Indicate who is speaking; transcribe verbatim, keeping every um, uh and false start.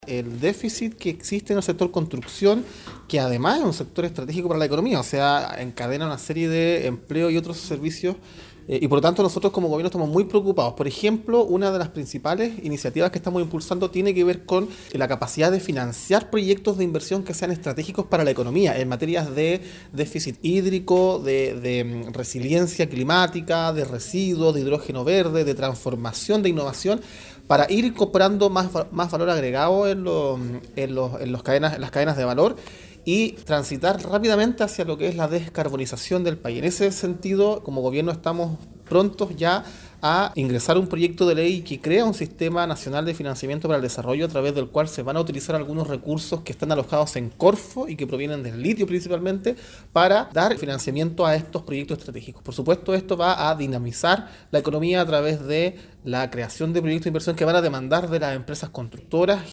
Speaker 1: El déficit que existe en el sector construcción, que además es un sector estratégico para la economía, o sea, encadena una serie de empleos y otros servicios, eh, y por lo tanto nosotros como gobierno estamos muy preocupados. Por ejemplo, una de las principales iniciativas que estamos impulsando tiene que ver con la capacidad de financiar proyectos de inversión que sean estratégicos para la economía, en materias de déficit hídrico, de, de mm, resiliencia climática, de residuos, de hidrógeno verde, de transformación, de innovación, para ir incorporando más, más valor agregado en, lo- en, los, en los cadenas, en las cadenas de valor y transitar rápidamente hacia lo que es la descarbonización del país. En ese sentido, como gobierno estamos prontos ya a ingresar un proyecto de ley que crea un sistema nacional de financiamiento para el desarrollo a través del cual se van a utilizar algunos recursos que están alojados en Corfo y que provienen del litio principalmente para dar financiamiento a estos proyectos estratégicos. Por supuesto, esto va a dinamizar la economía a través de la creación de proyectos de inversión que van a demandar de las empresas constructoras